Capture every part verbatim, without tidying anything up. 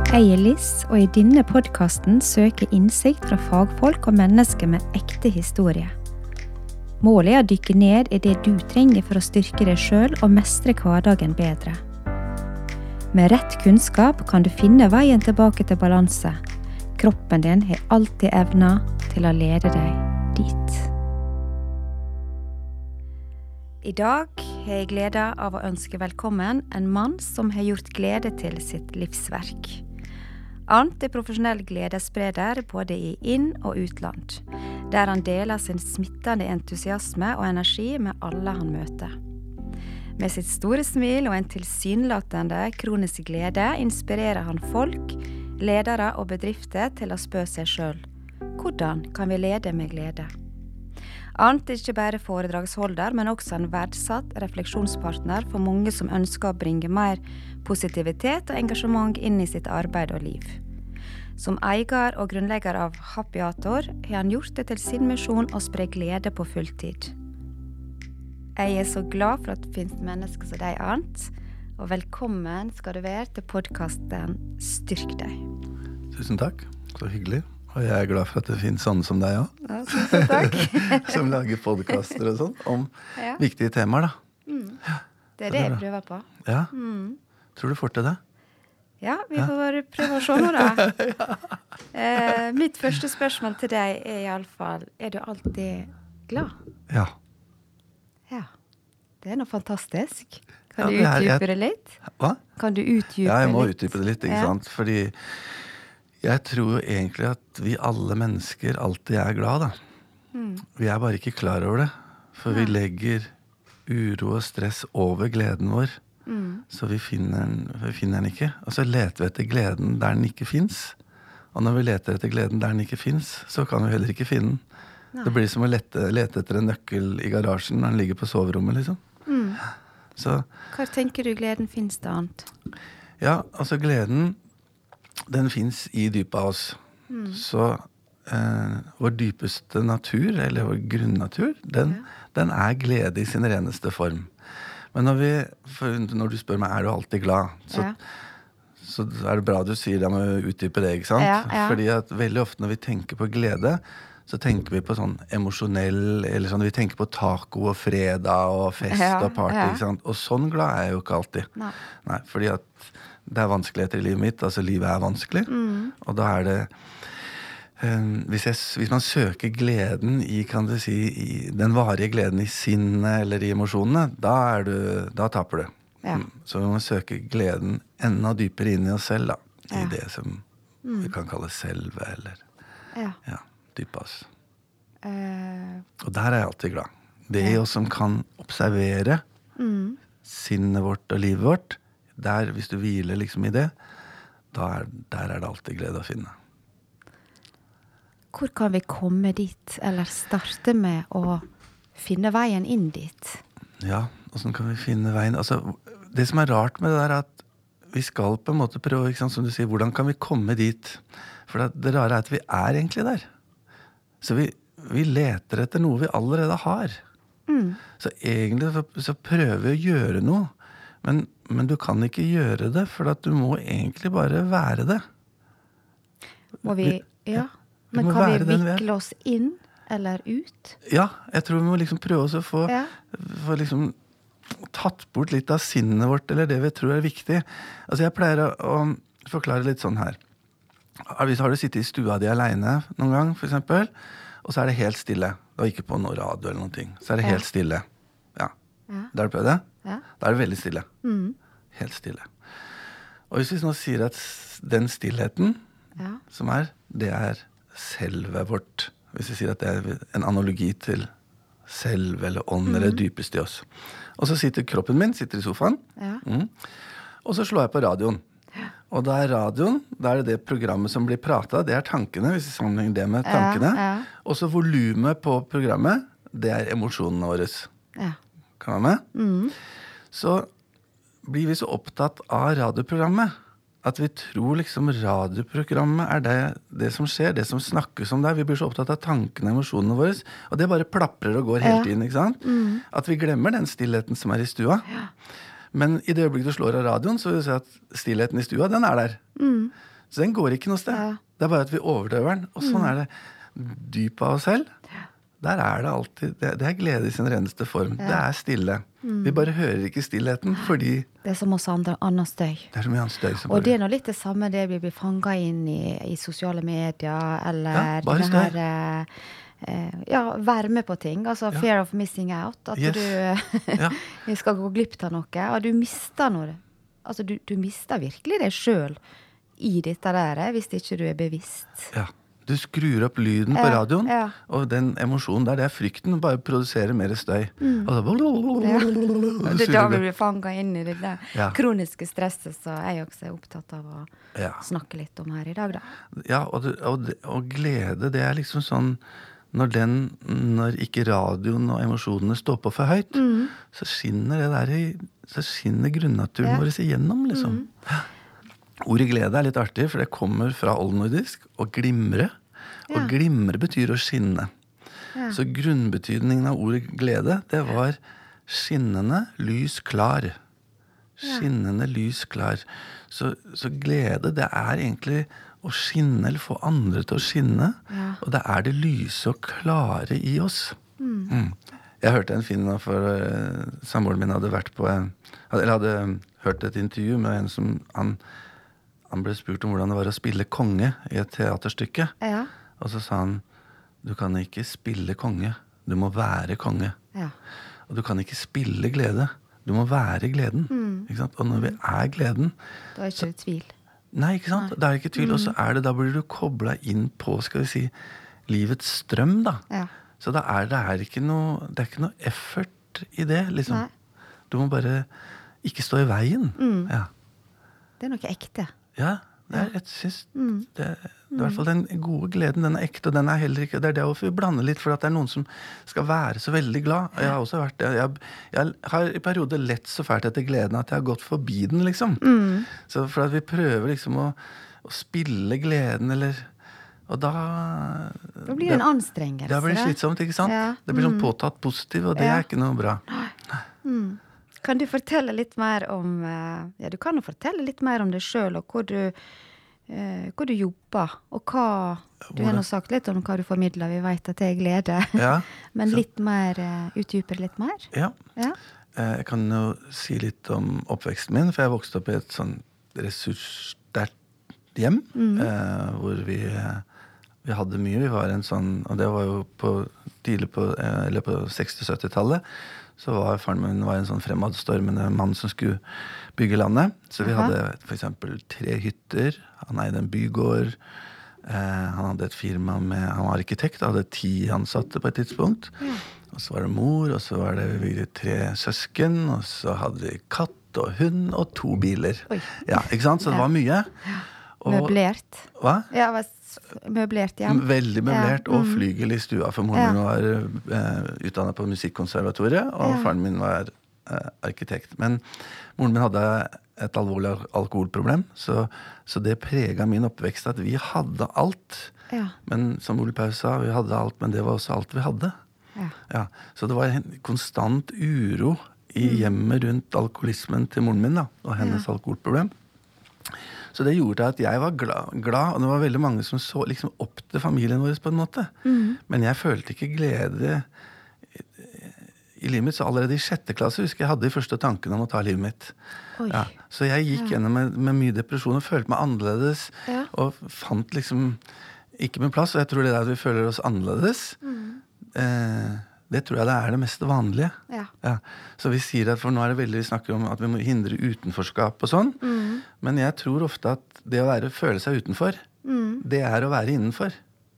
Jeg er Liss, og i denne podcasten søker innsikt fra fagfolk og mennesker med ekte historie. Målet er å dykke ned i det du trenger for å styrke deg selv og mestre hverdagen bedre. Med rett kunnskap kan du finne veien tilbake til balanse. Kroppen din har alltid evna til å lede deg dit. I dag har jeg glede av å ønske velkommen en mann som har gjort glede til sitt livsverk. Arnt er profesjonell gledesspreder både i inn- og utland, der han deler sin smittende entusiasme og energi med alle han møter. Med sitt store smil og en tilsynelatende kronisk glede inspirerer han folk, ledere og bedrifter til å spørre seg selv: hvordan kan vi lede med glede? Arnt er ikke bare foredragsholder, men også en verdsatt refleksjonspartner for mange som ønsker å bringe mer positivitet og engasjement inn i sitt arbeid og liv. Som eier og grunnlegger av Happyator har han gjort det til sin misjon å spre glede på fulltid. Jeg er så glad for at det finnes mennesker som deg, Arnt, og velkommen skal du være til podcasten Styrk deg. Tusen takk, så hyggelig. Og jeg er glad for at det finnes sånne som deg også. Ja, tusen takk. Som lager podcaster og sånn, om ja. viktige temaer da. Mm. Det er det jeg prøver på. Ja, mm. tror du får til det? Ja, vi får bare prøve å se nå da. ja. eh, mitt første spørsmål til deg er i alle fall, er du alltid glad? Ja. Ja, det er noe fantastisk. Kan ja, du det er, utdype jeg... det litt? Hva? Kan du utdype litt? Ja, jeg må utdype det litt, ikke ja. sant? Fordi jeg tror jo egentlig at vi alle mennesker alltid er glad da. Mm. Vi er bare ikke klar over det, for ja. vi legger uro og stress over gleden vår. Mm. Så vi finner, den, vi finner den ikke. Og så leter vi etter gleden der den ikke finnes. Og når vi leter etter gleden der den ikke finnes, så kan vi heller ikke finne den. Nei. Det blir som å lete, lete etter en nøkkel i garasjen når den ligger på soverommet, liksom. Mm. Så, hva tenker du gleden finnes da, Arnt? Ja, altså gleden, den finnes i dypet av oss. Mm. Så eh, vår dypeste natur, eller vår grunnatur, den, ja. den er glede i sin reneste form. Men når, vi, når du spør meg, er du alltid glad? Så, ja. så er det bra du sier det med å utdype det, ikke sant? Ja, ja. Fordi at veldig ofte når vi tenker på glede, så tenker vi på sånn emosjonell, eller sånn, vi tenker på taco og fredag og fest ja, og party, ja. ikke sant? Og sånn glad er jeg jo ikke alltid. Nei. Nei, fordi at det er vanskeligheter i livet mitt, altså livet er vanskelig, mm. og da er det Um, hvis, jeg, hvis man søker gleden i, kan du si, i den varige gleden i sinnet eller i emosjonene, da, er du, da taper du. Ja. Så vi må søke gleden enda dypere inn i oss selv, da, i ja. det som mm. vi kan kalle selve, eller ja, ja dypet oss. Uh. Og der er jeg alltid glad. Det er jo som kan observere mm. sinnet vårt og livet vårt, der, hvis du hviler liksom i det, da er, der er det alltid glede å finne. Hvor kan vi komme dit, eller starte med å finne veien inn dit? Ja, hvordan kan vi finne veien? Altså, det som er rart med det der er at vi skal på en måte prøve, ikke sant, som du sier, hvordan kan vi komme dit? For det, det rare er at vi er egentlig der. Så vi, vi leter etter noe vi allerede har. Mm. Så egentlig så, så prøver vi å gjøre noe, men, men du kan ikke gjøre det, for at du må egentlig bare være det. Må vi, ja... Men kan vi vikle oss inn eller ut? Ja, jeg tror vi må liksom prøve oss å få, ja. få liksom tatt bort litt av sinnet vårt, eller det vi tror er viktig. Altså jeg pleier å, å forklare litt sånn her. Hvis har du sittet i stua di alene noen gang, for eksempel, og så er det helt stille. Det var ikke på noe radio eller noen ting. Så er det helt stille. Ja. ja. Da har du prøvd det? Ja. Da er det veldig stille. Mm. Helt stille. Og hvis vi nå sier at den stillheten ja. som er, det er selve vårt, hvis vi sier at det er en analogi til selv eller ånd, mm. eller dypest i oss. Og så sitter kroppen min, sitter i sofaen, ja. mm. og så slår jeg på radioen. Ja. Og da er radioen, da er det det programmet som blir pratet, det er tankene, hvis vi sammenligner det med tankene. Ja, ja. Og så volumet på programmet, det er emosjonene våre. Ja. Kan man med? Mm. Så blir vi så opptatt av radioprogrammet, at vi tror liksom radioprogrammet er det, det som skjer, det som snakkes om der. Vi blir så opptatt av tankene og emosjonene våre, og det bare plaprer og går helt ja. inn, ikke sant? Mm. At vi glemmer den stillheten som er i stua. Ja. Men i det øyeblikket du slår av radioen, så vil du si at stillheten i stua, den er der. Mm. Så den går ikke noe sted. Ja. Det er bare at vi overdøver den. Og sånn mm. er det dyp av oss selv. Der er det alltid, det, det er glede i sin reneste form. Ja. Det er stille. Mm. Vi bare hører ikke stillheten, fordi... Det er så masse andre, annen støy. Det er så mye annen støy. Og bare... det er nå litt det samme det vi blir fanget inn i, i sosiale medier, eller... Ja, bare støy. Her, eh, ja, være med på ting. Altså ja. Fear of missing out. At yes. du ja. skal gå glipp av noe, og du mister noe. Altså, du, du mister virkelig deg selv i dette der, hvis ikke du er bevisst. Ja. Du skrur opp lyden på radioen, ja, ja. Og den emosjonen der, det er frykten, å bare produsere mer støy. Mm. Og så... Ja. Det er da vi blir fanget inn i det der ja. kroniske stresset, så jeg også er opptatt av å ja. snakke litt om her i dag, da. Ja, og, det, og, det, og glede, det er liksom sånn, når den, når ikke radioen og emosjonene står på for høyt, mm. så skinner det der i, så skinner grunnaturen ja. vår igjennom, liksom. Mm. Ordet glede er litt artig, for det kommer fra oldnordisk, og glimre. Og ja. glimre betyr å skinne. Ja. Så grunnbetydningen av ordet glede, det var skinnende, lys, klar. Skinnende, lys, klar. Så, så glede, det er egentlig å skinne, eller få andre til å skinne. Ja. Og det er det lyse og klare i oss. Mm. Mm. Jeg hørte en fin, for uh, samboeren min hadde vært på, eller hadde hørt et intervju med en som han Han ble spurt om hvordan det var å spille konge i et teaterstykke. Ja. Og så sa han, du kan ikke spille konge, du må være konge. Ja. Og du kan ikke spille glede, du må være gleden. Mm. Ikke sant? Og når vi er gleden... Da er ikke det tvil. Nei, ikke sant? Nei. Da er det ikke tvil. Mm. Og så er det, da blir du koblet inn på, skal vi si, livets strøm, da. Ja. Så da er det er ikke noe, det er ikke noe effort i det, liksom. Nei. Du må bare ikke stå i veien. Mm. Ja. Det er noe ekte. Ja, det er, jeg synes, mm. det, det er i hvert fall den gode gleden, den er ekte, og den er heller ikke, det er det å blande litt, for at det er noen som skal være så veldig glad. Jeg har også vært det, jeg, jeg har i perioder lett så fælt etter gleden at jeg har gått forbi den, liksom. Mm. Så for at vi prøver liksom å, å spille gleden, eller, og da... Da blir det en anstrengelse. Det blir slitsomt, ikke sant? Ja. Det blir sånn påtatt positiv, og det ja. er ikke noe bra. Nei. Mm. Kan du fortelle litt mer om, ja, du kan jo fortelle litt mer om deg selv, og hvor du, eh, hvor du jobber, og hva, du har nå sagt litt om hva du formidler, vi vet at det er glede, ja, men så. Litt mer, utdyper litt mer? Ja, ja. Jeg kan jo si litt om oppveksten min, for jeg vokste opp i et sånn ressurssterkt hjem, mm. eh, hvor vi, vi hadde mye, vi var en sånn, og det var jo på, tidlig på, eller på seksti-sytti-tallet, så var faren min var en sånn fremadstormende mann som skulle bygge landet. Så vi Aha. hadde for eksempel tre hytter, han eide en bygård, eh, han hadde et firma med, han var arkitekt, han hadde ti ansatte på et tidspunkt. Ja. Og så var det mor, og så var det vi tre søsken, og så hadde vi katt og hund og to biler. Oi. Ja, ikke sant? Så det var mye. Og, møblert. Hva? Ja, hva møblert hjem. Veldig møblert, ja. Og flygel i stua, for moren ja. min var eh, utdannet på musikkonservatoriet, og ja. faren min var eh, arkitekt. Men moren min hadde et alvorlig alkoholproblem, så, så det preget min oppvekst at vi hadde alt. Ja. Men som Ole Paus sa, vi hadde alt, men det var også alt vi hadde. Ja. Ja. Så det var en konstant uro i hjemmet rundt alkoholismen til moren min da, og hennes ja. alkoholproblem. Så det gjorde at jeg var glad, glad, og det var veldig mange som så liksom opp til familien vår på en måte. Mm. Men jeg følte ikke glede i, i livet mitt, så allerede i sjette klasse husker jeg hadde de første tankene om å ta livet mitt. Ja, så jeg gikk ja. gjennom med, med mye depresjon og følte meg annerledes, ja. og fant liksom ikke min plass, og jeg tror det er at vi føler oss annerledes. Mm. Eh, det tror jeg det er det mest vanlige. Ja. Ja. Så vi sier at, for nå er det veldig, vi snakker om at vi må hindre utenforskap og sånn, mm. men jeg tror ofte at det å være, føle seg utenfor, mm. det er å være innenfor.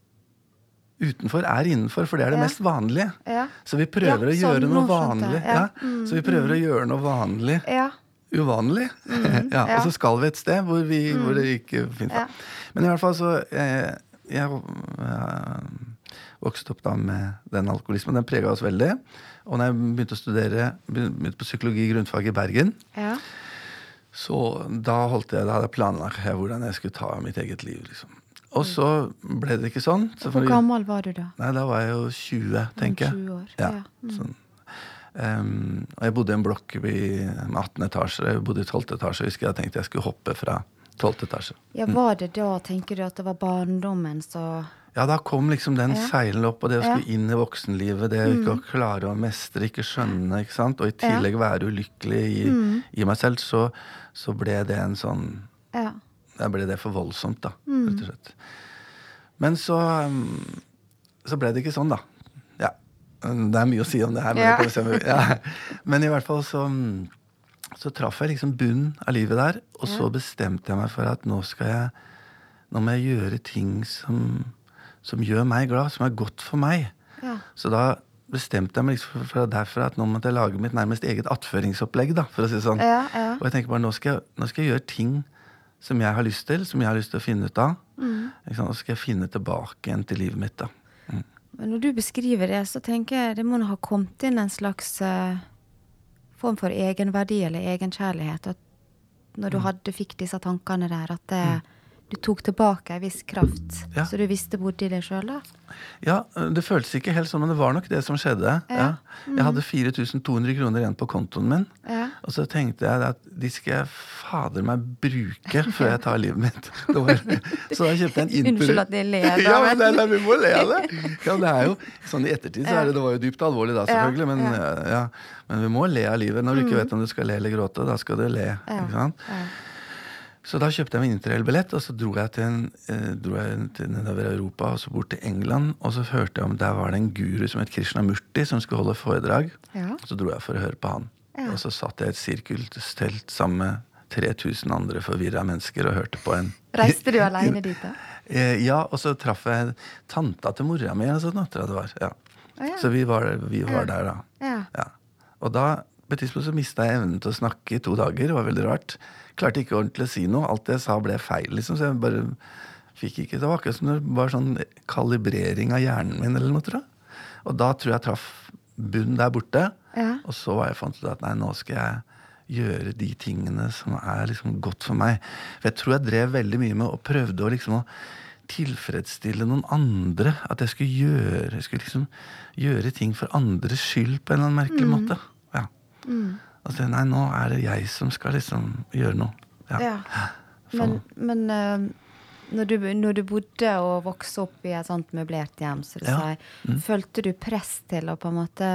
Utenfor er innenfor, for det er det ja. mest vanlige. Ja. Så vi prøver ja, å gjøre noe vanlig. Ja. Ja. Mm. Så vi prøver mm. å gjøre noe vanlig. Ja. Uvanlig. Mm. ja. Og så skal vi et sted hvor, vi, mm. hvor det ikke finnes. Ja. Men i hvert fall så, jeg, jeg, jeg vokste opp da med den alkoholismen, den preget oss veldig. Og når jeg begynte å studere, begynte på psykologi i grunnfag i Bergen, ja. så da holdt jeg, da hadde jeg planlagt hvordan jeg skulle ta mitt eget liv, liksom. Og så ble det ikke sånn. Så Hvor gammel var du da? Nei, da var jeg jo tjue, tenker jeg. tjue år, ja. ja. Mm. Sånn. Um, og jeg bodde i en blokk i, med atten etasjer, jeg bodde i tolvte etasje, jeg husker jeg tenkte jeg skulle hoppe fra tolvte etasje. Ja, var det da, tenker du, at det var barndommen så... Ja, da kom liksom den ja. seilen opp, og det å skulle ja. inn i voksenlivet, det å ikke mm. klare å mestre, ikke skjønne, ikke sant? Og i tillegg ja. være ulykkelig i, mm. i meg selv, så, så ble det en sånn... Ja. Da ble det for voldsomt, da, mm. rett og slett. Men så, så ble det ikke sånn, da. Ja, det er mye å si om det her, men, ja. det kan vi se, ja. Men i hvert fall så, så traff jeg liksom bunnen av livet der, og ja. så bestemte jeg meg for at nå skal jeg, nå må jeg gjøre ting som... som gjør meg glad, som er godt for meg. Ja. Så da bestemte jeg meg liksom for derfor at nå måtte jeg lage mitt nærmest eget attføringsopplegg, da, for å si det sånn. Ja, ja. Og jeg tenker bare, nå skal jeg, nå skal jeg gjøre ting som jeg har lyst til, som jeg har lyst til å finne ut av. Mm. Og så skal jeg finne tilbake igjen til livet mitt, da. Mm. Men når du beskriver det, så tenker jeg det må ha kommet inn en slags uh, form for egenverdi eller egenkjærlighet, at når du mm. hadde, fikk disse tankene der, at det mm. du tok tilbake en viss kraft, ja. så du visste bodde i deg selv da? Ja, det føltes ikke helt sånn, men det var nok det som skjedde. Ja. Ja. Mm. Jeg hadde fire tusen to hundre kroner igjen på kontoen min, ja. og så tenkte jeg at de skal jeg fader meg bruke før jeg tar livet mitt. Det var, så da kjøpte jeg en inter... Unnskyld at de leder. Ja, men det, det, vi må le av det. Ja, det er jo, sånn i ettertid så er det, det var jo dypt alvorlig da, selvfølgelig, men, ja. Ja, men vi må le av livet. Når du ikke vet om du skal le eller gråte, da skal du le, ja. ikke sant? Ja. Så da kjøpte jeg min interrailbillett, og så dro jeg til, en, eh, dro jeg til nedover Europa, og så bort til England, og så hørte jeg om der var det en guru som het Krishnamurti, som skulle holde foredrag. Ja. Så dro jeg for å høre på han. Ja. Og så satt jeg i et sirkelstelt sammen med tre tusen andre forvirret mennesker og hørte på en... Reiste du alene dit da? Ja, og så traff jeg tanta til mora mi, eller sånn, tror jeg det var. Ja. Oh, ja. Så vi var, vi var ja. der da. Ja. Ja. Og da, på et tidspunkt så mistet jeg evnen til å snakke i to dager, det var veldig rart. Klarte ikke ordentlig å si noe. Alt det jeg sa ble feil, liksom, så jeg bare fikk ikke... Det var akkurat som det var sånn kalibrering av hjernen min, eller noe, tror jeg. Og da tror jeg traff bunnen der borte, ja. og så var jeg fant ut at nei, nå skal jeg gjøre de tingene som er liksom godt for meg. For jeg tror jeg drev veldig mye med og prøvde å liksom å tilfredsstille noen andre, at jeg skulle gjøre, jeg skulle liksom gjøre ting for andres skyld på en eller annen merkelig mm. måte. Ja. Mm. Altså, nei, nå er det jeg som skal liksom gjøre noe. Ja. ja. Men, men uh, når, du, når du bodde og vokste opp i et sånt møblert hjem, så du ja. sier, mm. følte du press til å på en måte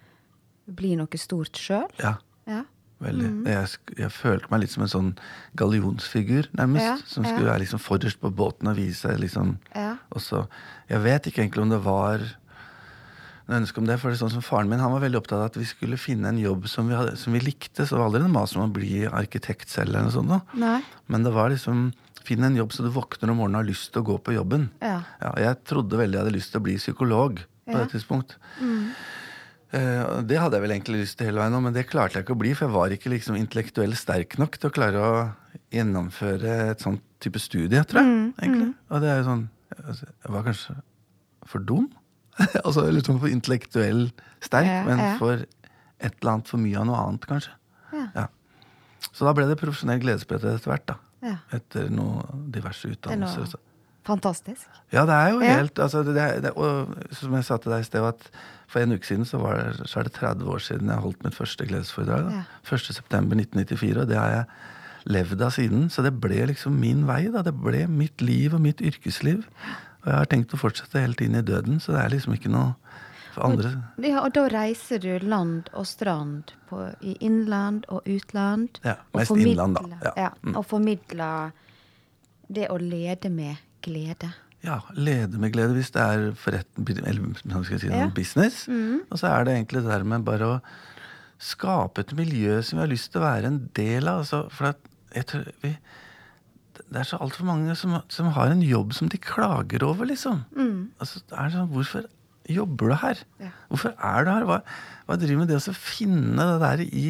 bli noe stort selv? Ja, ja. veldig. Mm. Jeg, jeg følte meg litt som en sånn gallionsfigur, nærmest, ja. som skulle ja. være liksom forrest på båten og vise seg liksom. Ja. Og så, jeg vet ikke egentlig om det var... ønske om det, for det er sånn som faren min, han var veldig opptatt av at vi skulle finne en jobb som vi, hadde, som vi likte, så det var aldri en mas om å bli arkitekt selv eller noe sånt da. Nei. Men det var liksom, finne en jobb så du våkner om morgenen og har lyst til å gå på jobben. Ja. Ja, jeg trodde veldig jeg hadde lyst til å bli psykolog på ja. det tidspunkt. Mm. Eh, det hadde jeg vel egentlig lyst til hele veien nå, men det klarte jeg ikke å bli, for jeg var ikke liksom intellektuelt sterk nok til å klare å gjennomføre et sånt type studie, tror jeg, mm. egentlig. Mm. Og det er jo sånn, jeg var kanskje for dum. Altså litt sånn for intellektuell sterk, ja, men ja. for et eller annet for mye av noe annet, kanskje. Ja. Ja. Så da ble det profesjonell gledesspreder etter hvert, da. Ja. Etter noen diverse utdannelser. Det er noe fantastisk. Ja, det er jo ja. helt, altså, det, det, og som jeg sa til deg i sted, at for en uke siden så, var det, så er det tretti år siden jeg holdt mitt første gledesforedrag. Ja. første september nitten nittifire, og det har jeg levd av siden. Så det ble liksom min vei, da. Det ble mitt liv og mitt yrkesliv. Og jeg har tenkt å fortsette helt inn i døden, så det er liksom ikke noe for andre. Og, ja, og da reiser du land og strand på, i innland og utland. Ja, mest og innland da. Ja. Ja, mm. Og formidler det å lede med glede. Ja, lede med glede hvis det er forretten, eller skal jeg si noe, ja. business. Mm. Og så er det egentlig det der med bare å skape et miljø som vi har lyst til å være en del av. Altså, for at jeg tror vi... Det er så alt for mange som, som har en jobb som de klager over, liksom. Mm. Altså, er det sånn, hvorfor jobber du her? Ja. Hvorfor er du her? Hva, hva driver med det å finne det der i...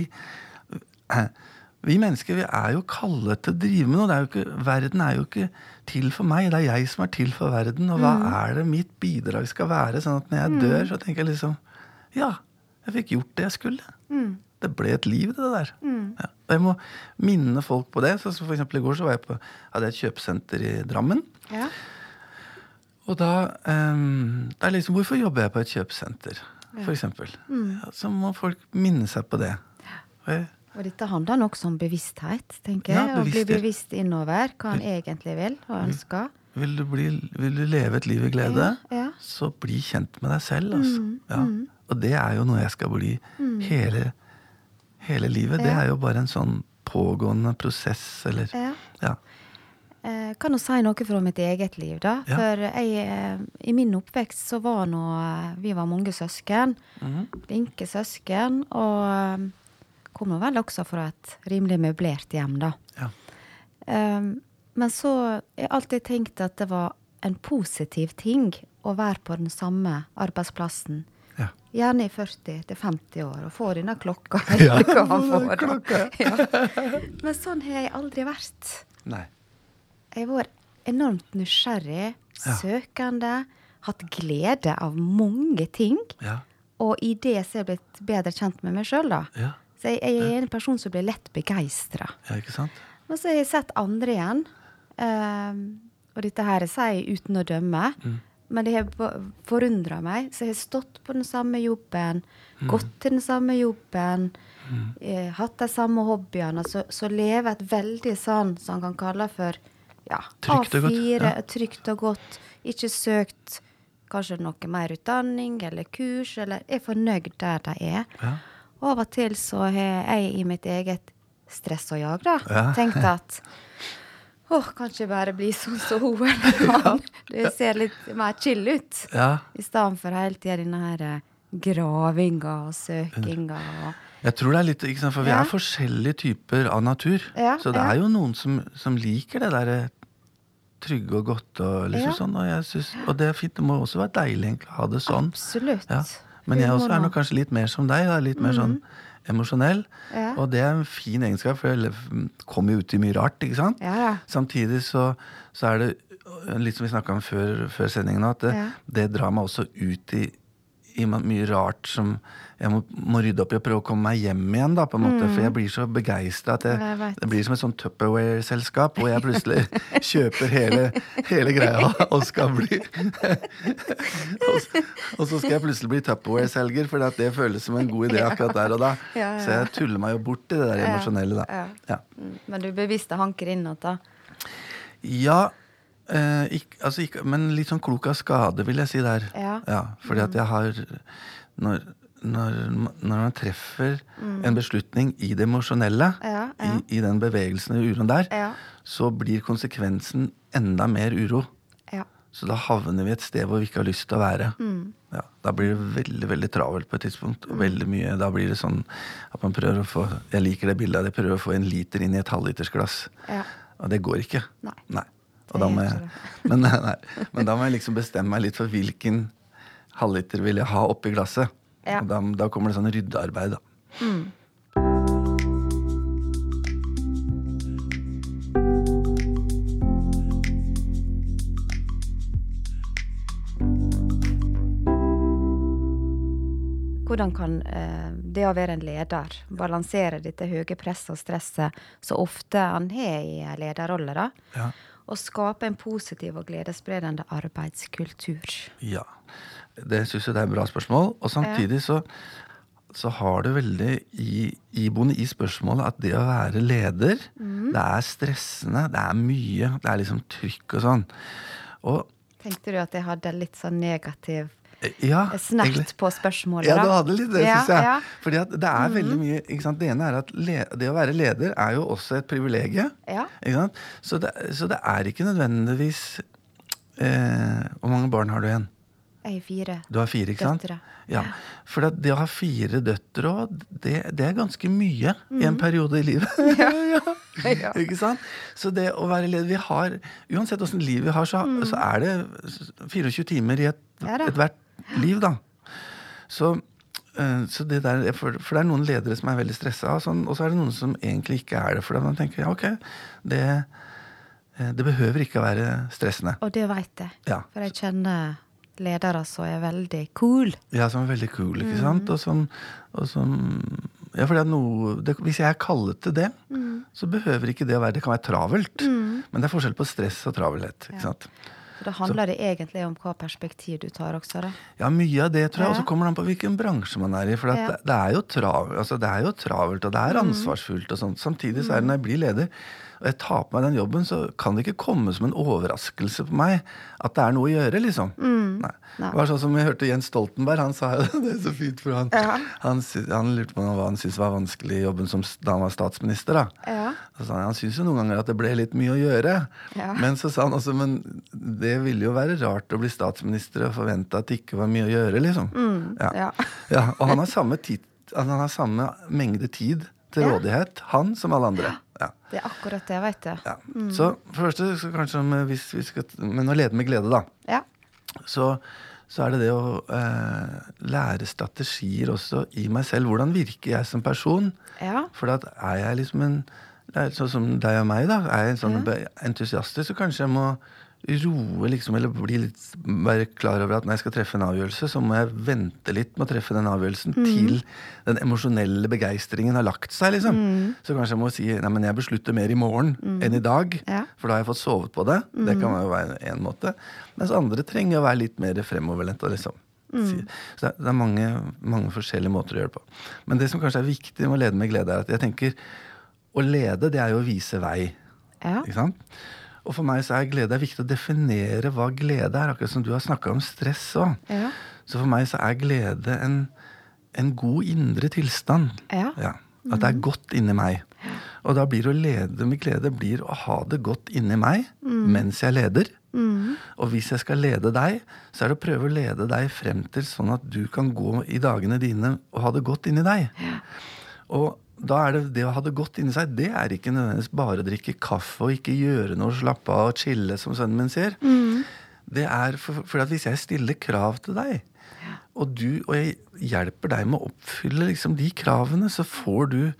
Vi mennesker, vi er jo kallet til å drive med noe. Det er jo ikke, verden er jo ikke til for meg. Det er jeg som er til for verden. Og hva mm. er det mitt bidrag skal være? Sånn at når jeg dør, så tenker jeg liksom, ja, jeg fikk gjort det jeg skulle. Mm. Det ble et liv, det der. Mm. Ja. Jeg må minne folk på det. Så for eksempel i går så var jeg på, hadde jeg et kjøpesenter i Drammen. Ja. Og da, um, det er liksom, hvorfor jobber jeg på et kjøpesenter? Ja. For eksempel. Mm. Ja, så må folk minne seg på det. Ja. Jeg, Og dette handler nok om bevissthet, tenker Ja, jeg. Å bli bevissthet. bevisst innover hva han egentlig vil og ønsker. Vil du, bli, vil du leve et liv i glede, Ja, ja. så bli kjent med deg selv. Altså. Mm, Ja. mm. Og det er jo noe jeg skal bli hele, hele livet. Det Ja. er jo bare en sånn pågående prosess, eller Ja. ja. Eh, kan du si noe fra mitt eget liv, da? Ja. For jeg, eh, i min oppvekst så var nå eh, Vi var mange søsken. Mhm. Flinke søsken. Og eh, kom nå vel også fra et rimelig møblert hjem, da. Ja. Um, men så har jeg alltid tenkt at det var en positiv ting å være på den samme arbeidsplassen. Ja. Gjerne i førti til femti år, og få denne klokka. Ja, hva han får, da. klokka. Ja. Men sånn har jeg aldri vært. Nei. Jeg har vært enormt nysgjerrig, Ja. søkende, hatt glede av mange ting, Ja. og i det så har jeg blitt bedre kjent med meg selv, da. Ja. Så jeg, jeg er en person som blir lett begeistret. Ja, ikke sant? Men så har jeg sett andre igjen, ehm, og dette her sier jeg uten å dømme, Mm. men det har ba- forundret meg, så jeg har stått på den samme jobben, Mm. gått til den samme jobben, eh, hatt de samme hobbyene, så, så leve et veldig sånn, som han kan kalle for, ja, Trygt og godt, A fire, ja. trygt og godt, ikke søkt kanskje noe mer utdanning eller kurs, eller er fornøyd der de er. Ja. Og av og til så har jeg i mitt eget stress og jag da, Ja. tenkt at åh, kan ikke bare bli sånn som hun eller han. Det ser litt mer chill ut. Ja. I stedet for hele tiden denne her eh, gravinga og søkinga. Og, Jeg tror det er litt, ikke sant, for vi Ja. er forskjellige typer av natur. Ja, så det ja. er jo noen som, som liker det der trygge og godt og liksom Ja. sånn, og jeg synes, og det er fint, det må også være deilig egentlig å ha det sånn. absolutt. Ja. Men jeg Vi må også er nå- nok kanskje litt mer som deg, da, litt mer sånn emosjonell, Ja. og det er en fin egenskap, for jeg lev- kommer jo ut i mye rart, ikke sant? Ja, ja. Samtidig så, så er det litt som vi snakket om før, før sendingen, at det, Ja. det drar meg også ut i, i mye rart som jeg må, må rydde opp i og prøve å komme meg hjem igjen, da, på en måte, for jeg blir så begeistret at jeg, Jeg vet. det blir som et sånn Tupperware-selskap, hvor jeg plutselig kjøper hele, hele greia og skal bli og, s- og så skal jeg plutselig bli Tupperware-selger, for at det føles som en god idé akkurat der og da. Ja, ja. Så jeg tuller meg jo bort i det der emosjonelle, da. Ja. Ja. Mm, Men du er bevisst hanker innåt, da. Ja, eh, ikk- altså ikke, men litt sånn klok av skade, vil jeg si der. Ja. Fordi at jeg har Når, når, når man treffer en beslutning i det emosjonelle, Ja, ja. i, i den bevegelsen og uroen der, Ja. så blir konsekvensen enda mer uro. Ja. Så da havner vi et sted hvor vi ikke har lyst til å være. Mm. Ja, da blir det veldig veldig travelt på et tidspunkt. Og veldig mye, da blir det sånn at man prøver å få Jeg liker det bildet. Jeg prøver å få en liter inn i et halvlitersglass. Ja. Og det går ikke. Nei. Og Det da gjør må ikke jeg, det. men, nei, men da må jeg liksom bestemme meg litt for hvilken halvliter vil jeg ha oppi glasset. Ja. Og da, da kommer det sånn ryddearbeid, da. Hvordan kan eh, det å være en leder balansere dette høye presset og stresset så ofte han har i en lederrolle, da? Ja. Og skape en positiv og gledesspredende arbeidskultur? Ja. Det syns jeg det er et bra spørsmål. Og samtidig så, så har du veldig i, iboende i spørsmålet at det å være leder, det er stressende, det er mye, det er liksom trykk og sånn. Og Tenkte du at jeg hadde litt sånn negativ ja, snert egentlig. på spørsmålet, Ja, da? du hadde litt det, Ja, synes jeg. ja. Fordi at det er veldig mye, ikke sant? Det ene er at le, det å være leder er jo også et privilegie. Ja. Ikke sant? Så det, så det er ikke nødvendigvis eh, Hvor mange barn har du igjen? Jeg har fire Du har fire, ikke sant? døtre. Ja, for det, det å ha fire døtre også, det, det er ganske mye i en periode i livet. Ja. Ja. Ikke sant? Så det å være leder vi har, uansett hvordan liv vi har, så, så er det tjuefire timer i et, Ja da. et hvert liv, da. Så, eh, så det der, for, for det er noen ledere som er veldig stressa, og, sånn, og så er det noen som egentlig ikke er det. For man tenker, ja, ok, det, eh, det behøver ikke å være stressende. Og det vet jeg. Ja. For jeg kjenner ledere som er veldig cool. Ja, som er veldig cool, ikke sant? Og som, og som ja, fordi at noe, det, hvis jeg er kallet til det, så behøver ikke det å være, det kan være travelt. Men det er forskjell på stress og travelhet, ikke sant? da handler så, det egentlig om hva perspektiv du tar også, da. Ja, mye av det, tror jeg. Ja. Og så kommer det an på hvilken bransje man er i. For at ja. det, det, er jo trav, altså, det er jo travelt, og det er ansvarsfullt og sånt. Samtidig så er det når jeg blir leder, og jeg tar på meg den jobben, så kan det ikke komme som en overraskelse på meg at det er noe å gjøre, liksom. Mm. Nei. Nei. Det var sånn som jeg hørte Jens Stoltenberg, han sa jo det er så fint, for han, ja. han, han lurte på hva han syntes var vanskelig i jobben som da han var statsminister, da. Ja. Så sa han, han syntes jo noen ganger at det ble litt mye å gjøre. Ja. Men så sa han også, men det ville jo være rart å bli statsminister og forvente at det ikke var mye å gjøre, liksom. Mm. Ja. Ja. Ja. Og han har samme tid, han har samme mengde tid til ja. rådighet, han som alle andre. Ja. Det er akkurat det, vet du. Ja. Mm. Så for det første, så kanskje med, hvis vi skal, men å lede med glede da, ja. så, så er det det å eh, lære strategier også i meg selv. Hvordan virker jeg som person? Ja. For da er jeg liksom en, sånn som deg og meg da, er jeg en sånn ja. entusiastisk, så kanskje jeg må roe liksom, eller bli litt, være klar over at når jeg skal treffe en avgjørelse, så må jeg vente litt med å treffe den avgjørelsen mm. til den emosjonelle begeistringen har lagt seg, liksom. Mm. Så kanskje jeg må si, nei, men jeg beslutter mer i morgen mm. enn i dag, ja. for da har jeg fått sovet på det. Mm. Det kan jo være en måte. Mens andre trenger å være litt mer fremoverlent, liksom. Mm. Så det er, det er mange, mange forskjellige måter å gjøre det på. Men det som kanskje er viktig med å lede med glede, er at jeg tenker, å lede, det er jo å vise vei. Ja. Ikke sant? Og for meg så er glede er viktig å definere hva glede er, akkurat som du har snakket om stress også. Ja. Så for meg så er glede en, en god indre tilstand. Ja. Ja. At det er godt inni meg. Ja. Og da blir å lede med glede blir å ha det godt inni meg mm. mens jeg leder. Mm. Og hvis jeg skal lede deg, så er det å prøve å lede deg frem til sånn at du kan gå i dagene dine og ha det godt inni deg. Ja. Og da er det det å ha det godt inni seg, det er ikke nødvendigvis bare å drikke kaffe og ikke gjøre noe, slappe av og chille, som sønnen min sier. Mm. Det er for, for at hvis jeg stiller krav til deg, ja. og, du, og jeg hjelper deg med å oppfylle liksom, de kravene, så får du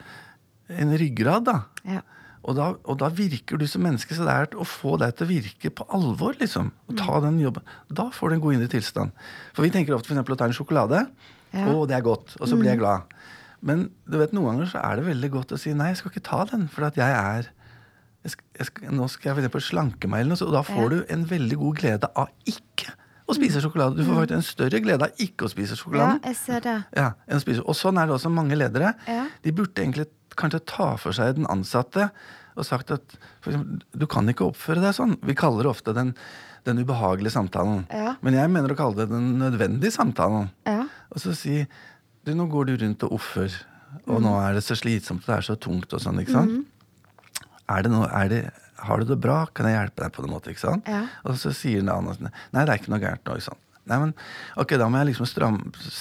en ryggrad, da. Ja. Og, da. og da virker du som menneske, så det er å få deg til å virke på alvor, liksom. Og ta den jobben. Da får du en god indre tilstand. For vi tenker ofte for eksempel å ta en sjokolade, ja. og det er godt, og så blir jeg glad. Men du vet, noen ganger så er det veldig godt å si nei, jeg skal ikke ta den, for at jeg er jeg skal, jeg skal, nå skal jeg for eksempel slanke meg eller noe, og da får ja. du en veldig god glede av ikke å spise sjokolade. Du får faktisk en større glede av ikke å spise sjokoladen. Ja, jeg ser det. Ja, enn å spise. Og sånn er det også mange ledere. Ja. De burde egentlig kanskje ta for seg den ansatte og sagt at for eksempel, du kan ikke oppføre deg sånn. Vi kaller det ofte den, den ubehagelige samtalen. Ja. Men jeg mener å kalle det den nødvendige samtalen. Ja. Og så si du, nå går du rundt og offer, og mm. nå er det så slitsomt, det er så tungt og sånn, ikke sant? Mm. Er det noe, er det, har du det bra? Kan jeg hjelpe deg på den måten, ikke sant? Ja. Og så sier den andre, nei, det er ikke noe gærent nå, ikke sant? Nei, men, ok, da må jeg liksom stram,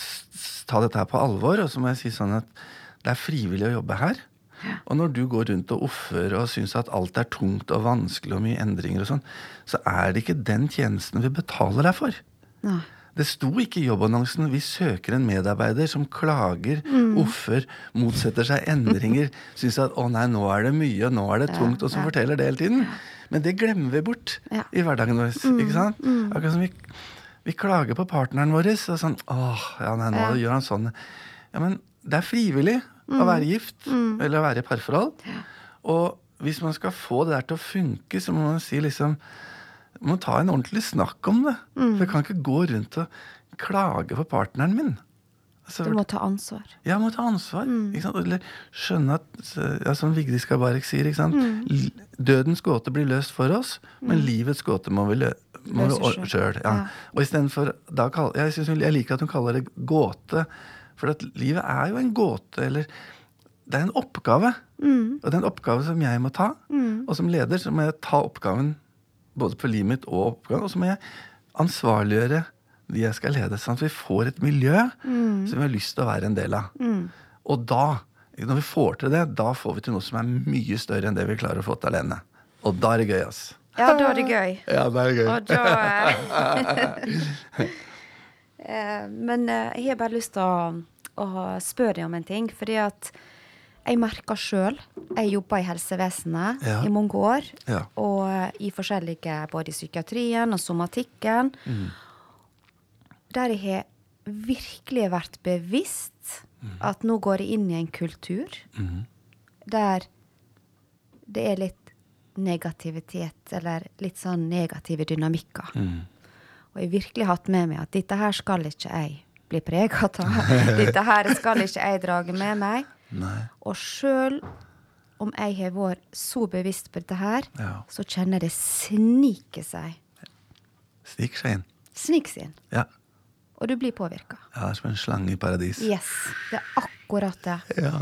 ta dette her på alvor, og så må jeg si sånn at det er frivillig å jobbe her. Ja. Og når du går rundt og offer og synes at alt er tungt og vanskelig og mye endringer og sånn, så er det ikke den tjenesten vi betaler deg for. Nei. Det sto ikke i jobbannonsen, vi søker en medarbeider som klager, mm. offer, motsetter seg endringer, synes at, å nei, nå er det mye, og nå er det tungt, og så ja. forteller det hele tiden. Men det glemmer vi bort ja. i hverdagen vår, mm. ikke sant? Mm. Akkurat som vi, vi klager på partneren vår, og sånn, åh, ja, nei, nå ja. gjør han sånn. Ja, men det er frivillig mm. å være gift, mm. eller å være i parforhold. Ja. Og hvis man skal få det der til å funke, så må man si liksom, må ta en ordentlig snakk om det. Mm. For jeg kan ikke gå rundt og klage for partneren min. Altså, du må ta ansvar. Ja, jeg må ta ansvar. Mm. Ikke sant? Eller skjønne at, ja, som Vigdis Skabarek sier, ikke sant? Mm. Dødens gåte blir løst for oss, mm. men livets gåte må vi løse. Må vi selv. Ja. Ja. Og i stedet for, da kall, jeg, synes, jeg liker at hun kaller det gåte, for at livet er jo en gåte, eller det er en oppgave. Mm. Og det er en oppgave som jeg må ta, mm. og som leder så må jeg ta oppgaven både på livet mitt og oppgaven, og så må jeg ansvarliggjøre de jeg skal lede, sånn at vi får et miljø mm. som vi har lyst til å være en del av. Mm. Og da, når vi får til det, da får vi til noe som er mye større enn det vi klarer å få til alene. Og da er det gøy, ass. Ja, da er det gøy. Ja, da er det gøy. Og da... Men jeg har bare lyst til å, å spørre deg om en ting, fordi at jeg merker selv, jeg jobber i helsevesenet ja. i mange år, ja. og i forskjellige, både i psykiatrien og somatikken, mm. der jeg har virkelig vært bevisst mm. at nå går jeg inn i en kultur, mm. der det er litt negativitet, eller litt sånn negative dynamikker. Mm. Og jeg virkelig har hatt med meg at dette her skal ikke jeg bli preget av. Dette her skal ikke jeg drage med meg. Nei. Og selv om jeg har vært så bevisst på dette her, Ja. så kjenner det snike seg. Snik seg inn. Snik seg inn. Ja. Og du blir påvirket. Ja, det er som en slange i paradis. Yes, det er akkurat det. Ja.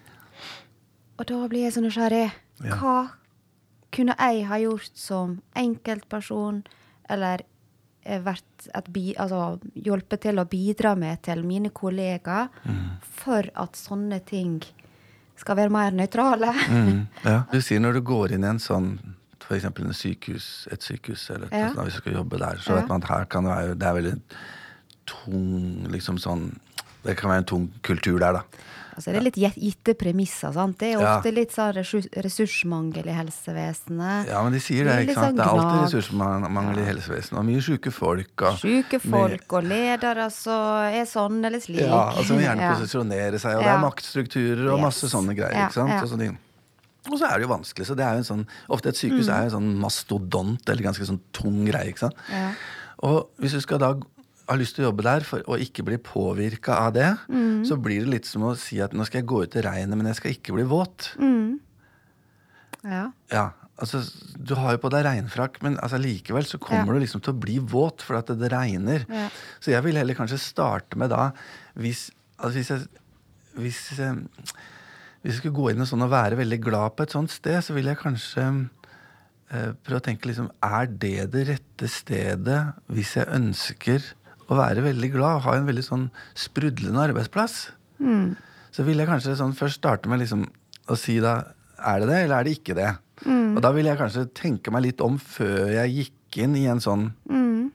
Og da blir jeg så nysgjerrig. Ja. Hva kunne jeg ha gjort som enkeltperson, eller eh, vært et bi, altså, hjulpet til å bidra med til mine kollegaer, Mm. for at sånne ting skal være mer nøytrale? Mm. Ja. Du sier når du går inn i en sånn, for eksempel en sykehus, et sykehus, eller et, Ja. sånt, hvis du skal jobbe der, så Ja. vet man at her kan det være, det er veldig tung, liksom sånn, det kan være en tung kultur der da. Altså, det er litt gitt- gitte premisser, sant? Det er Ja. ofte litt sånn resurs- ressursmangel i helsevesenet. Ja, men de sier det, Det er ikke litt sant? sånn Det er alltid gnag. ressursmangel i helsevesenet, og mye syke folk. Og Syke folk og ledere som er sånn eller slik. Ja, altså gjerne Ja. posisjonere seg, og det Ja. er maktstrukturer og Yes. masse sånne greier, Ja, ikke sant? ja. Og, sånne ting. Og så er det jo vanskelig, så det er jo en sånn, ofte et sykehus Mm. er jo en sånn mastodont, eller ganske sånn tung greie, ikke sant? Ja. Og hvis du skal da ha lyst til å jobbe der, for å ikke bli påvirket av det, Mm. så blir det litt som å si at nå skal jeg gå ut i regnet, men jeg skal ikke bli våt. Mm. Ja. Ja, altså, du har jo på deg regnfrakk, men altså, likevel så kommer Ja. du liksom til å bli våt, for at det, det regner. Ja. Så jeg vil heller kanskje starte med da, hvis, altså hvis jeg, hvis jeg, hvis jeg skulle gå inn og sånn og være veldig glad på et sånt sted, så vil jeg kanskje eh, prøve å tenke liksom, er det det rette stedet hvis jeg ønsker å være veldig glad og ha en veldig sånn sprudlende arbeidsplass? Mm. Så vil jeg kanskje sånn først starte med liksom å si da, er det det, eller er det ikke det? Mm. Og da vil jeg kanskje tenke meg litt om før jeg gikk inn i en sånn, Mm.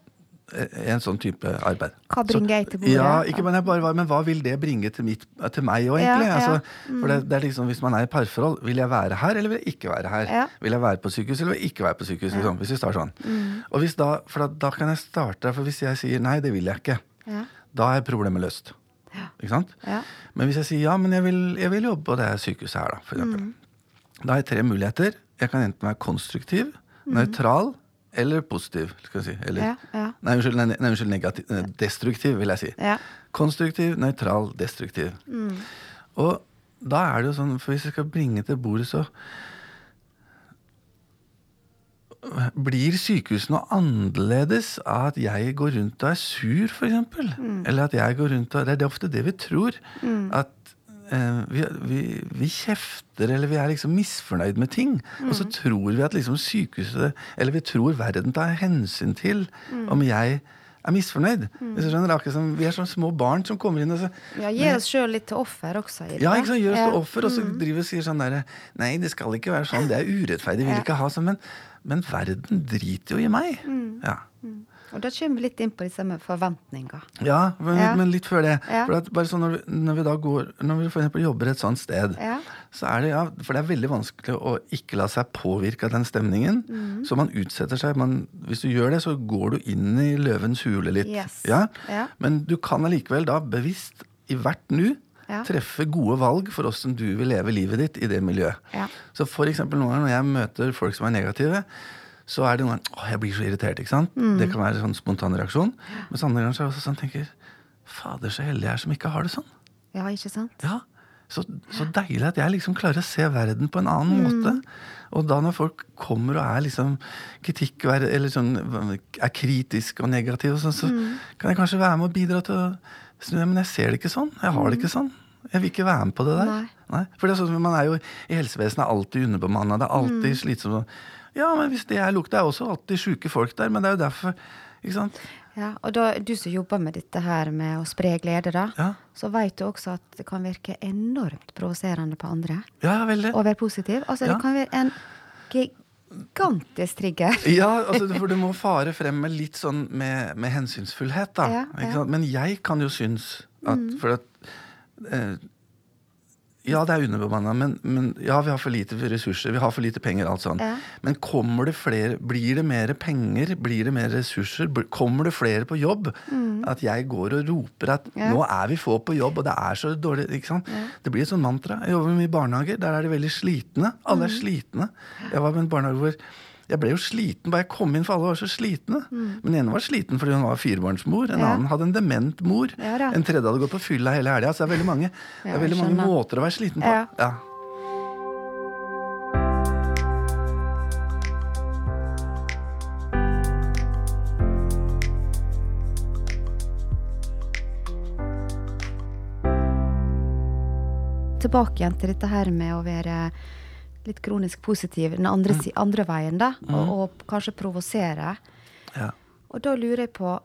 i en sånn type arbeid. Hva bringer jeg til bordet? Ja, ikke, men, jeg bare, men hva vil det bringe til, mitt, til meg også, egentlig? Ja, ja. Altså, for det, det er liksom, hvis man er i parforhold, vil jeg være her, eller vil jeg ikke være her? Ja. Vil jeg være på sykehus, eller vil jeg ikke være på sykehus? Liksom, hvis vi starter sånn. Mm. Og hvis da, for da, da kan jeg starte, for hvis jeg sier nei, det vil jeg ikke, Ja. da er problemet løst. Ja. Ikke sant? Ja. Men hvis jeg sier ja, men jeg vil, jeg vil jobbe på det sykehuset her, da, for eksempel. Mm. Da har jeg tre muligheter. Jeg kan enten være konstruktiv, nøytral, eller positiv, skal jeg si. Eller, Mm. Ja, ja. Nei, unnskyld, nei, nei, unnskyld negativ, eh, destruktiv, vil jeg si. Ja. Konstruktiv, nøytral, destruktiv. Mm. Og da er det jo sånn, for hvis jeg skal bringe til bordet, så blir sykehuset noe annerledes av at jeg går rundt og er sur, for eksempel? Mm. Eller at jeg går rundt og, det er det ofte det vi tror, at eh, vi, vi, vi kjefter, eller vi er liksom misfornøyd med ting, og så tror vi at liksom sykehuset, eller vi tror verden tar hensyn til om jeg er misfornøyd. Hvis du skjønner, akkurat som vi er sånne små barn som kommer inn og så Ja, gi oss selv litt til offer også. Ida. ja, ikke sant, gjør oss til Ja. offer, og så driver og sier sånn der, nei, det skal ikke være sånn, det er urettferdig, vi vil Ja. ikke ha sånn, men, men verden driter jo i meg. Ja, Mm. Og da kommer vi litt inn på disse med forventninger. ja, men, Ja. men litt før det. Ja. For at bare sånn når vi, når vi da går, når vi for eksempel jobber et sånt sted, Ja. så er det, ja, for det er veldig vanskelig å ikke la seg påvirke av den stemningen, Mm. så man utsetter seg, man, hvis du gjør det, så går du inn i løvens hule litt. Yes. Ja? Ja. Men du kan allikevel da bevisst, i hvert nu, Ja. treffe gode valg for hvordan du vil leve livet ditt i det miljøet. Ja. Så for eksempel noen ganger når jeg møter folk som er negative, så er det noen ganger, åh, jeg blir så irritert, ikke sant? Mm. Det kan være en sånn spontan reaksjon. Men så andre ganger så er det også sånn, tenker, fader så heldig jeg er som ikke har det sånn. Ja, ikke sant? Ja, så, så deilig at jeg liksom klarer å se verden på en annen måte. Og da når folk kommer og er liksom kritikkverd, eller sånn, er kritiske og negative, og sånn, så kan jeg kanskje være med og bidra til å snu, men jeg ser det ikke sånn, jeg har det ikke sånn. Jeg vil ikke være med på det der. Nei. Nei. For det er sånn, man er jo i helsevesenet er alltid underbemannet, det er alltid slitsomt. Ja, men hvis det er lukt, det er også alltid syke folk der, men det er jo derfor, ikke sant? Ja, og da, du som jobber med dette her med å spre glede da, Ja. så vet du også at det kan virke enormt provoserende på andre. Ja, veldig. Og være positiv. Altså, Ja. det kan være en gigantisk trigger. Ja, altså, for du må fare frem med litt sånn med, med hensynsfullhet, da. Ja, Ikke ja. sant? Men jeg kan jo synes at, for at eh, Ja, det er underbemannet, men, men ja, vi har for lite ressurser, vi har for lite penger, alt sånt. Ja. Men kommer det flere, blir det mer penger, blir det mer ressurser, kommer det flere på jobb? Mm. At jeg går og roper at ja. Nå er vi få på jobb, og det er så dårlig, ikke sant? Ja. Det blir et sånn mantra. Jeg jobber mye i barnehager, der er de veldig slitne. Alle er slitne. Jeg var med en barnehage hvor jeg ble jo sliten, bare jeg kom inn, for alle var så slitne. Mm. Men en var sliten fordi hun var firebarnsmor, en ja. Annen hadde en dement mor, ja, en tredje hadde gått på fylla hele helgen, så det er veldig mange, ja, det er veldig mange måter å være sliten på. Ja. Ja. Tilbake igjen til dette her med å være litt kronisk positiv, den andre, mm. andre veien da, mm. og, og kanskje provosere. Ja. Og da lurer jeg på,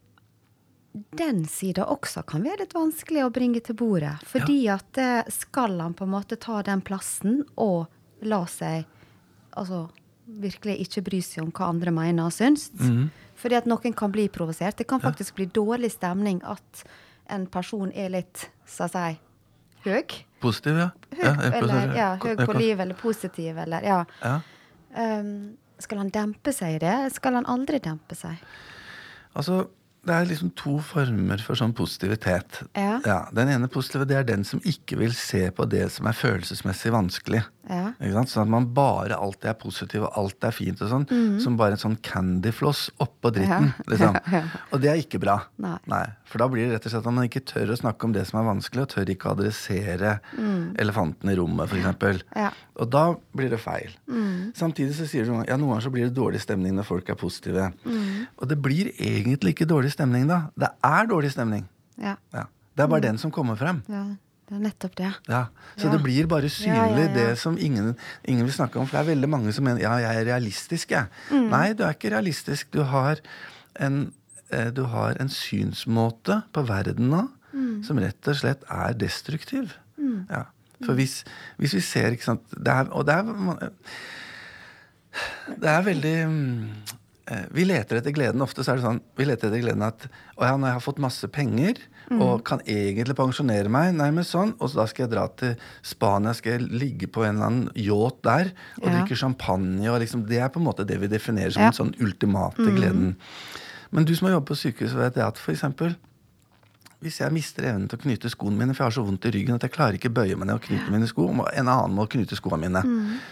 den siden også kan være litt vanskelig å bringe til bordet, fordi ja. At skal han på en måte ta den plassen og la seg, altså virkelig ikke bry seg om hva andre mener og syns, mm. fordi at noen kan bli provosert. Det kan faktisk ja. Bli dårlig stemning at en person er litt, så å si, høy. Positiv, ja. Høy, ja, eller, ja, høy på liv, eller positiv, eller, ja. ja. Um, skal han dempe seg i det? Skal han aldri dempe seg? Altså, det er liksom to former for sånn positivitet. Ja. Ja, den ene positive, det er den som ikke vil se på det som er følelsesmessig vanskelig. Ja. Ikke sant? Sånn at man bare alltid er positiv, og alt er fint og sånn, mm. som bare en sånn candyfloss oppå dritten, ja. Liksom. Ja, ja. Og det er ikke bra. Nei. Nei. For da blir det rett og slett at man ikke tør å snakke om det som er vanskelig, og tør ikke å adressere mm. elefanten i rommet, for eksempel. Ja. Og da blir det feil. Mm. Samtidig så sier du, ja, noen ganger så blir det dårlig stemning når folk er positive. Mm. Og det blir egentlig ikke dårlig stemning da. Det er dårlig stemning. Ja. Ja. Det er bare mm. den som kommer frem. Ja. Det er nettopp det. Ja, så ja. Det blir bare synlig ja, ja, ja. Det som ingen, ingen vil snakke om, for det er veldig mange som mener, ja, jeg er realistisk, jeg. Mm. Nei, du er ikke realistisk. Du har en, eh, du har en synsmåte på verden nå, mm. som rett og slett er destruktiv. Mm. Ja. For hvis, hvis vi ser, ikke sant, det er, og det er, det er veldig... Vi leter etter gleden, ofte så er det sånn, vi leter etter gleden at, å ja, når jeg har fått masse penger, mm. og kan egentlig pensjonere meg, nærmest sånn, og så da skal jeg dra til Spania, skal jeg ligge på en eller annen yacht der, og ja. Drikke champagne, og liksom, det er på en måte det vi definerer som ja. En sånn ultimate mm. gleden. Men du som har jobbet på sykehus, vet jeg at for eksempel, hvis jeg mister evnen til å knyte skoene mine, for jeg har så vondt i ryggen at jeg klarer ikke bøye meg ned og knyte mine sko, og en annen må knyte skoene mine,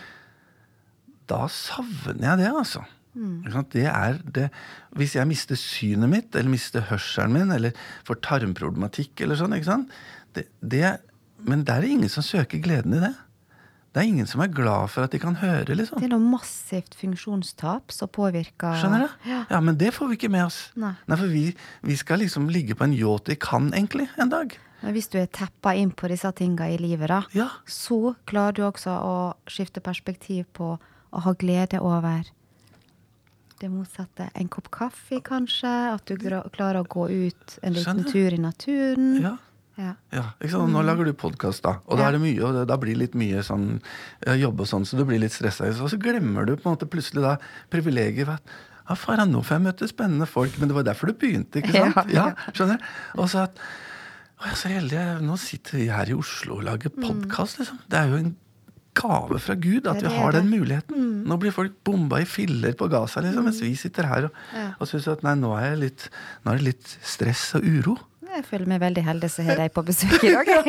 mm. da savner jeg det, altså. Mm. Det er det. Hvis jeg mister synet mitt, eller mister hørselen min, eller får tarmproblematikk, eller sånn, ikke sant? Det, det er, men der er det ingen som søker gleden i det. Det er ingen som er glad for at de kan høre, liksom. Det er noe massivt funksjonstap som påvirker... Skjønner du? Ja. Ja, men det får vi ikke med oss. Nei. Nei, for vi, vi skal liksom ligge på en yacht i Cannes, egentlig, en dag. Men hvis du er teppet inn på disse tingene i livet, da, ja. Så klarer du også å skifte perspektiv på å ha glede over det motsatte. En kopp kaffe, kanskje? At du klarer å gå ut en liten Skjønner. Tur i naturen? Ja. Ja. Ja, ikke sant? Nå lager du podcast da, og da er det mye, og det, da blir litt mye sånn jobb og sånn, så du blir litt stresset, og så glemmer du på en måte plutselig da privilegiet at, ja, faen, nå får jeg møte spennende folk, men det var derfor du begynte, ikke sant? Ja, ja skjønner? Og så at, å, jeg er så heldig, nå sitter vi her i Oslo og lager podcast, liksom. Det er jo en gave fra Gud at vi har den muligheten. Mm. Nå blir folk bomba i filler på Gaza, liksom, mens vi sitter her og, ja. Og synes at, nei, nå er, jeg litt, nå er det litt stress og uro. Jeg føler meg veldig heldig så har deg på besøk i dag.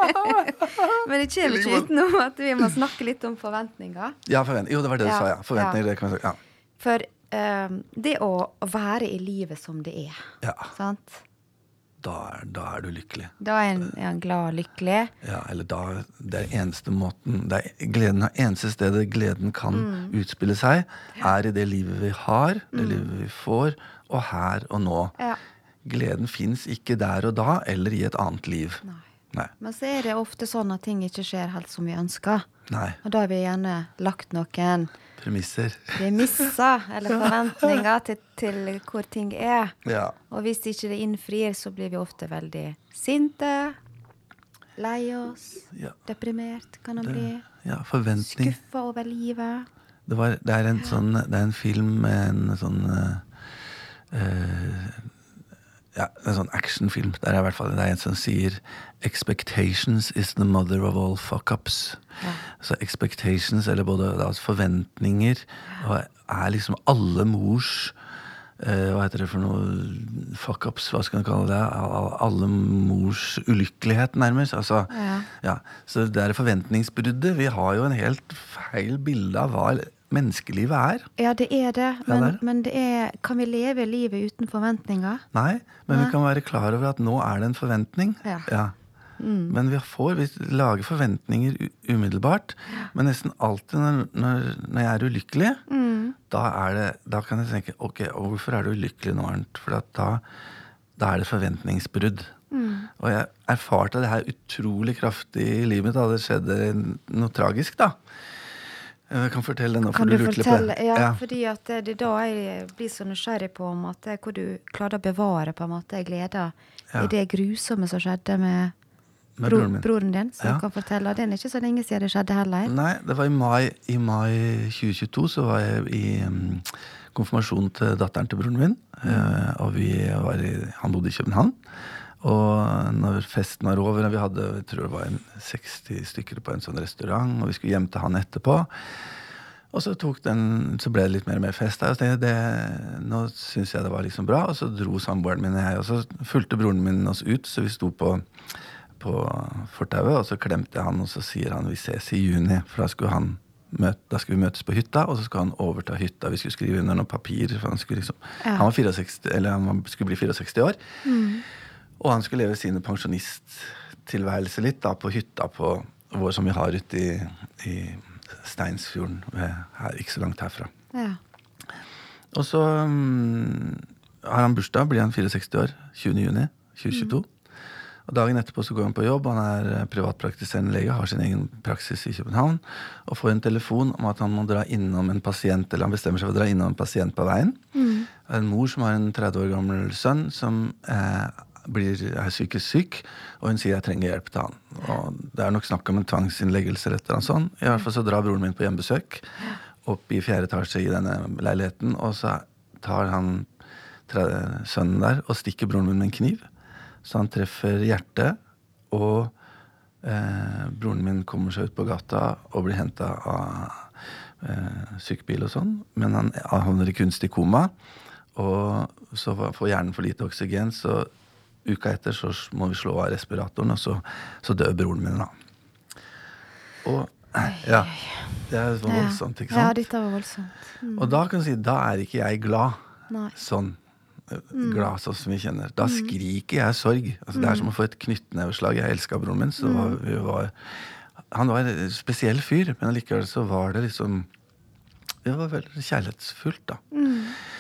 Men det kommer ikke utenom at vi må snakke litt om forventninger. Ja, forvent- jo, det var det du ja. Sa, ja. Forventninger, ja. Det kan man si, ja. For um, det å være i livet som det er, ja. Sant? Da er, da er du lykkelig. Da er en, er en glad og lykkelig. Ja, eller da, det er eneste måten, det er gleden, eneste stedet gleden kan mm. utspille seg, er i det livet vi har, det mm. livet vi får, og her og nå. Ja. Gleden finnes ikke der og da, eller i et annet liv. Nei. Nei. Men så er det ofte sånn at ting ikke skjer helt som vi ønsker. Nei. Og da har vi gjerne lagt noen premisser. Premisser, eller forventninger til, til hvor ting er. Ja. Og hvis ikke det innfrir, så blir vi ofte veldig sinte, lei oss, ja. Deprimert kan det bli. Ja, forventning. Skuffa over livet. Det, var, det, er en sånn, det er en film med en sånn... Uh, uh, ja, en sånn actionfilm. Der er i hvert fall det er en som sier «Expectations is the mother of all fuck-ups». Ja. Så expectations, eller både da, forventninger, og er liksom alle mors eh, hva heter det for noe fuck-ups, hva skal man kalle det? Alle mors ulykkelighet, nærmest. Altså, ja. Ja, så det er forventningsbruddet. Vi har jo en helt feil bilde av hva menneskelivet er. Ja, det er det. Men, ja, det, er. men det er, kan vi leve livet uten forventninger? Nei, men Nei. vi kan være klar over at nå er det en forventning. Ja. Ja. Mm. Men vi får, vi lager forventninger umiddelbart, ja. Men nesten alltid når, når, når jeg er ulykkelig, mm. da, er det, da kan jeg tenke, ok, og hvorfor er du ulykkelig nå, Arnt? For at da, da er det forventningsbrudd. Mm. Og jeg erfarte det her utrolig kraftig i livet mitt, da det skjedde noe tragisk da. Jeg kan fortelle den nå, for du lurte litt på det. Ja, ja, fordi at det, det da jeg blir så nysgjerrig på om at det, hvor du klarer å bevare på en måte glede ja. I det grusomme som skjedde med, med bro, broren, broren din, som ja. Du kan fortelle. Det er ikke så lenge siden det skjedde heller. Nei, det var i mai, i mai tjue tjueto, så var jeg i um, konfirmasjon til datteren til broren min, mm. uh, og vi var i, han bodde i København. Og når festen var over, vi hadde, jeg tror det var en seksti stykker på en sånn restaurant, og vi skulle hjem til han etterpå. Og så tok den, så ble det litt mer og mer fest der, og så tenkte jeg, det, nå synes jeg det var liksom bra, og så dro samboeren min og jeg, og så fulgte broren min oss ut, så vi sto på, på fortauet, og så klemte jeg han, og så sier han, vi ses i juni, for da skulle han møte, da skulle vi møtes på hytta, og så skulle han overta hytta, vi skulle skrive under noen papir, for han skulle liksom, ja. Han var sekstifire, eller han skulle bli sekstifire år, mm. Og han skulle leve sine pensjonisttilværelse litt da, på hytta på, hvor, som vi har ute i, i Steinsfjorden, her, ikke så langt herfra. Ja. Og så um, har han bursdag, blir han sekstifire år, tjuende juni tjue tjueto. Mm. Og dagen etterpå så går han på jobb, han er privatpraktiserende lege, har sin egen praksis i København, og får en telefon om at han må dra innom en pasient, eller han bestemmer seg for å dra innom en pasient på veien. Mm. En mor som har en tretti år gammel sønn, som eh, blir, er psykisk syk, og hun sier jeg trenger hjelp til han. Og det er nok snakk om en tvangsinnleggelse eller et eller annet sånn. I hvert fall så drar broren min på hjemmebesøk opp i fjerde etasje i denne leiligheten, og så tar han sønnen der og stikker broren min med en kniv. Så han treffer hjertet, og eh, broren min kommer seg ut på gata og blir hentet av eh, sykebil og sånn, men han havner i kunstig koma, og så får hjernen for lite oksygen, så uka etter så må vi slå av respiratoren, og så, så dør broren min da. Og ja, det er voldsomt, ikke sant? Ja, dette var voldsomt. Mm. Og da kan du si, da er ikke jeg glad. Nei. Sånn, glad sånn som vi kjenner. Da skriker jeg sorg. Altså, det er som å få et knyttneveslag. Jeg elsket broren min, så var, vi var, han var en spesiell fyr, men likevel så var det liksom, det var veldig kjærlighetsfullt da. Mm.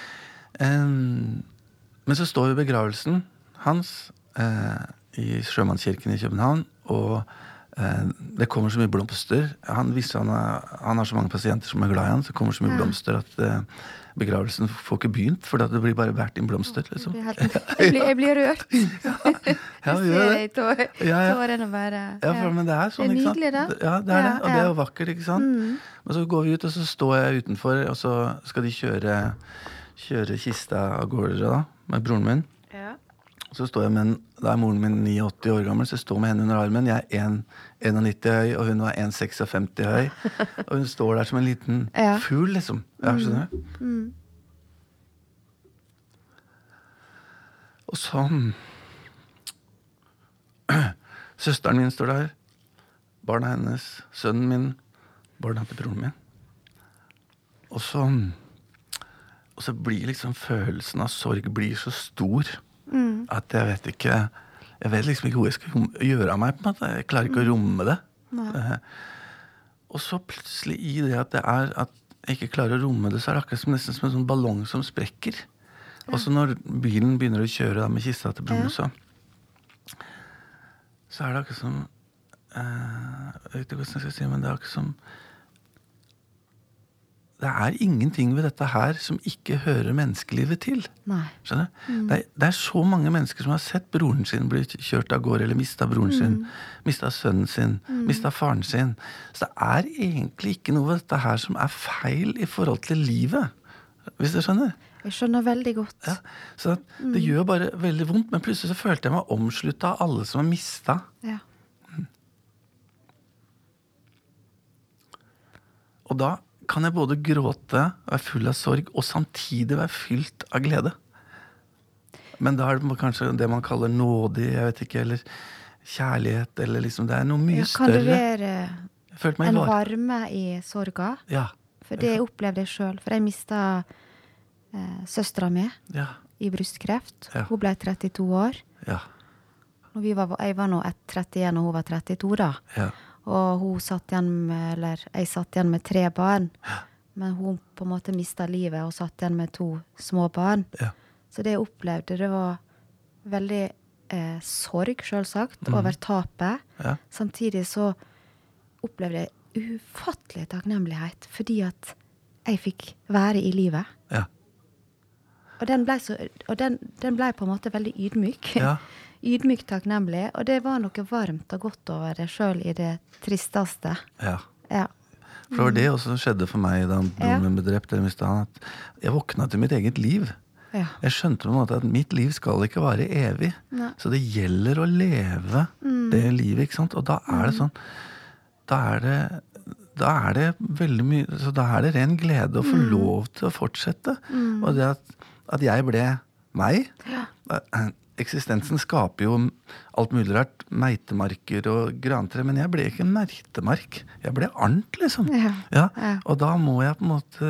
Um, men så står vi i begravelsen hans eh, i Sjømannskirken i København, og eh, det kommer så mye blomster. Han visste han, er, han har så mange pasienter som er glad i han, så kommer så mye ja. Blomster at eh, begravelsen får ikke begynt, for det blir bare vært inn blomster, liksom. Jeg blir, helt, jeg blir, jeg blir rørt. ja, ja, vi gjør det. Tår, ja, ja. Tårene bare. Ja, for, men det er sånn, det er nydelig, da. Ja, det er det, og det er jo vakkert, ikke sant? Mm. Men så går vi ut, og så står jeg utenfor, og så skal de kjøre, kjøre kista av gårde da, med broren min. Ja. Så står jeg med en, da er moren min niogåtti år gammel, så jeg står med henne under armen. Jeg er en nitti høy, og hun var en sekstifem høy. Og hun står der som en liten ja. Fugl, liksom. Ja, skjønner du? Mm. Mm. Og sånn. Søsteren min står der. Barna hennes, sønnen min, barna til broren min. Og så, og så blir liksom følelsen av sorg blir så stor. Mm. At jeg vet ikke jeg vet liksom ikke hvor jeg skal gjøre av meg på en måte. Jeg klarer ikke å romme det. uh, og så plutselig i det at det er at jeg ikke klarer å romme det, så er det akkurat som, nesten som en sånn ballong som sprekker. Ja. Og så når bilen begynner å kjøre da, med kista til broren, ja. så så er det akkurat som uh, jeg vet ikke hva jeg skal si, men det er akkurat som det er ingenting ved dette her som ikke hører menneskelivet til. Nei. Skjønner du? Mm. Det, det er så mange mennesker som har sett broren sin bli kjørt av gårde, eller mistet broren mm. sin, mistet sønnen sin, mm. mistet faren sin. Så det er egentlig ikke noe ved dette her som er feil i forhold til livet. Hvis du skjønner? Jeg skjønner veldig godt. Ja, så det mm. gjør bare veldig vondt, men plutselig så følte jeg meg omsluttet av alle som har mistet. Ja. Mm. Og da kan jeg både gråte, være full av sorg, og samtidig være fylt av glede. Men da er det kanskje det man kaller nådig, jeg vet ikke, eller kjærlighet, eller liksom, det er noe mye ja, større. Kan det være en varme i sorga? Ja. For det jeg opplevde jeg selv, for jeg mistet eh, søstera mi ja. i brystkreft. Ja. Hun ble trettito år. Ja. Og vi var, jeg var nå trettien, og hun var trettito da. Ja. Og hun satt igjen med, eller jeg satt igjen med tre barn, men hun på en måte mistet livet og satt igjen med to små barn. Ja. Så det jeg opplevde, det var veldig eh, sorg, selvsagt, mm. over tapet. Ja. Samtidig så opplevde jeg ufattelig takknemlighet, fordi at jeg fikk være i livet. Ja. Og den ble, så, og den, den ble på en måte veldig ydmyk. Ja. Ydmykt takknemlig, og det var noe varmt og godt over det selv i det tristeste. Ja. Ja. For det var det også som skjedde for meg da broren min ble drept, eller mistet han, at jeg våkna til mitt eget liv. Ja. Jeg skjønte på en måte at mitt liv skal ikke vare evig. Nei. Så det gjelder å leve mm. det livet, ikke sant? Og da er det sånn, da er det, da er det veldig mye, så da er det ren glede å få mm. lov til å fortsette. Mm. Og det at, at jeg ble meg, ja. Eksistensen skaper jo alt mulig rart, meitemarker og grantre, men jeg ble ikke en meitemark. Jeg ble arnt, liksom. Ja. Ja. Ja. Og da må jeg på en måte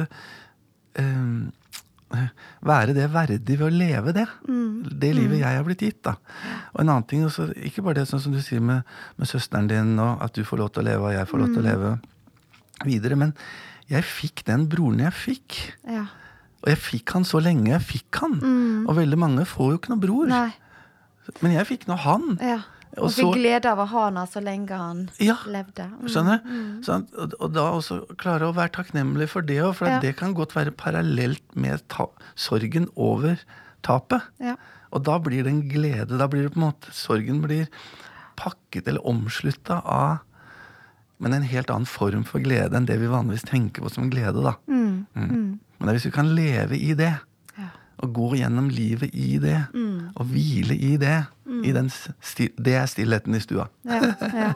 eh, være det verdig ved å leve det. Mm. Det livet jeg har blitt gitt, da. Og en annen ting, også, ikke bare det sånn som du sier med, med søsteren din, og at du får lov til å leve, og jeg får lov til å leve videre, men jeg fikk den broren jeg fikk. Ja. Og jeg fikk han så lenge jeg fikk han. Mm. Og veldig mange får jo ikke noe bror. Nei. Men jeg fikk nå han. Ja. Og, og fikk glede av å ha han så lenge han ja, levde. Mm. Skjønner du? Mm. Sånn, og, og da også klare å være takknemlig for det, for ja. Det kan godt være parallelt med ta- sorgen over tapet. Ja. Og da blir det en glede. Da blir det på en måte, sorgen blir pakket eller omsluttet av, men en helt annen form for glede enn det vi vanligvis tenker på som glede, da. Mm. Mm. Mm. Men det er hvis vi kan leve i det, ja. og gå gjennom livet i det, mm. og hvile i det, mm. i den sti- det er stillheten i stua. Ja, ja.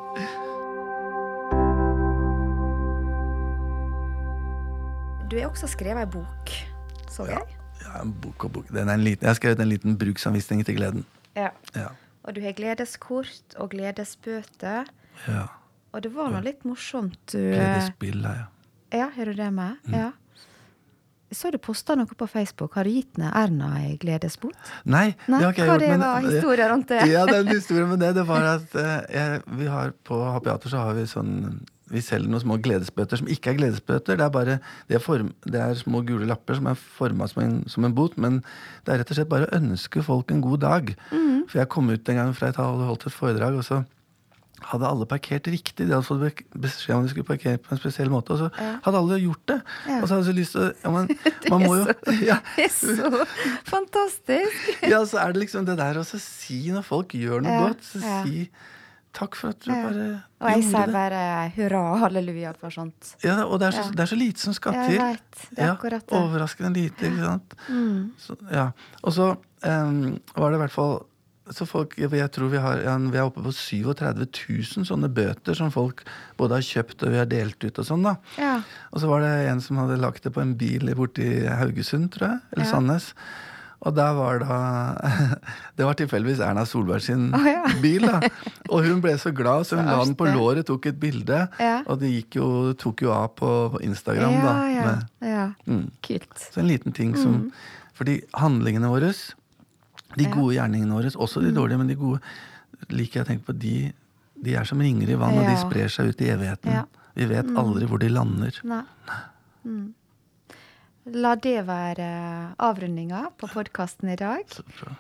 Du har også skrevet en bok, så jeg? Ja, ja, en bok og bok. Den er en liten, jeg har skrevet en liten bruksanvisning til gleden. Ja. Ja. Og du har gledeskort og gledesbøter. Ja. Og det var noe litt morsomt. Du, Gledespill, ja. Ja, har du det med? Mm. Ja. Så du postet noe på Facebook. Har du gitt ned Erna i gledesbot? Nei, Nei, det har ikke jeg hva gjort. det Men, var historier rundt det? Ja, det er en historie med det. Det var at uh, jeg, vi har på Happyater så har vi sånn, vi selger noen små gledesbøter som ikke er gledesbøter. Det er bare, det er, form, det er små gule lapper som er formet som en, som en bot, men det er rett og slett bare å ønske folk en god dag. Mm. For jeg kom ut en gang fra et hadde holdt et foredrag, og så hadde alle parkert riktig. De hadde fått beskjed om de skulle parkere på en spesiell måte, og så ja. hadde alle gjort det. Ja. Og så hadde jeg så lyst til å, ja, man, man må jo... Så, ja. Det er så fantastisk. Ja, så er det liksom det der å si når folk gjør noe ja. godt, så ja. si takk for at du ja. bare og jeg gjorde sier det. bare hurra, halleluja for sånt. Ja, og det er så, ja. det er så lite som skal jeg til. Jeg vet, det er akkurat det. Ja, overraskende lite, ikke sant? Mm. Så, ja. Og så um, var det i hvert fall så folk, jeg tror vi har, ja, vi er oppe på trettito tusen sånne bøter som folk både har kjøpt og vi har delt ut og sånn da. Ja. Og så var det en som hadde lagt det på en bil borte i Haugesund, tror jeg, eller ja. Sandnes. Og der var da, det var tilfeldigvis Erna Solberg sin oh, ja. bil da. Og hun ble så glad, så hun la den på låret, tok et bilde, ja. og det gikk jo, tok jo av på, på Instagram ja, da. Ja, med, ja. Mm. Kult. Så en liten ting som, mm. fordi handlingene våre, de gode gjerningene våre, også de dårlige, men de gode, liker jeg å tenke på, de, de er som ringer i vann, ja. Og de sprer seg ut i evigheten. Ja. Vi vet aldri hvor de lander. Nei. Mm. La det være avrundinga på podcasten i dag.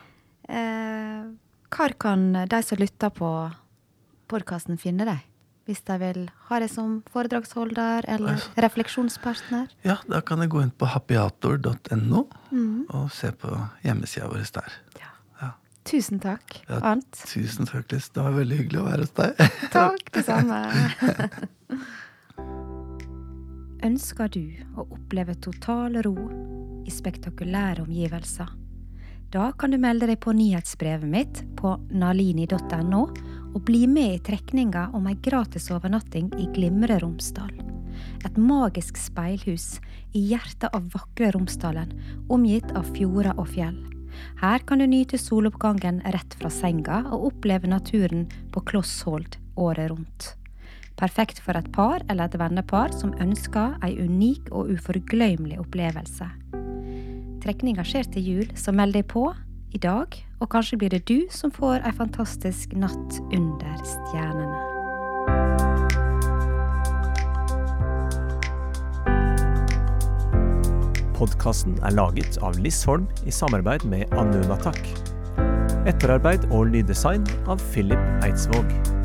Eh, hvor kan de som lytter på podcasten finne deg? Hvis de vil ha deg som foredragsholder eller refleksjonspartner? Ja, da kan jeg gå inn på happyator punktum no mm. og se på hjemmesida vår der. Ja. Ja. Tusen takk, ja, Arnt. Tusen takk, Liss. Det var veldig hyggelig å være hos deg. Takk, det samme. Ønsker du å oppleve total ro i spektakulære omgivelser? Da kan du melde deg på nyhetsbrevet mitt på nalini punktum no og bli med i trekninga om ei gratis overnatting i Glimre Romsdal. Et magisk speilhus i hjertet av vakre Romsdalen, omgitt av fjorder og fjell. Her kan du nyte soloppgangen rett fra senga og oppleve naturen på kloss hold året rundt. Perfekt for et par eller et vennepar som ønsker ei unik og uforgløymelig opplevelse. Trekninga skjer til jul, så meld deg på i dag, og kanskje blir det du som får ei fantastisk natt under stjernene. Podcasten er laget av Liss Holm i samarbeid med Anunatak. Etterarbeid og lyddesign av Philip Eidsvåg.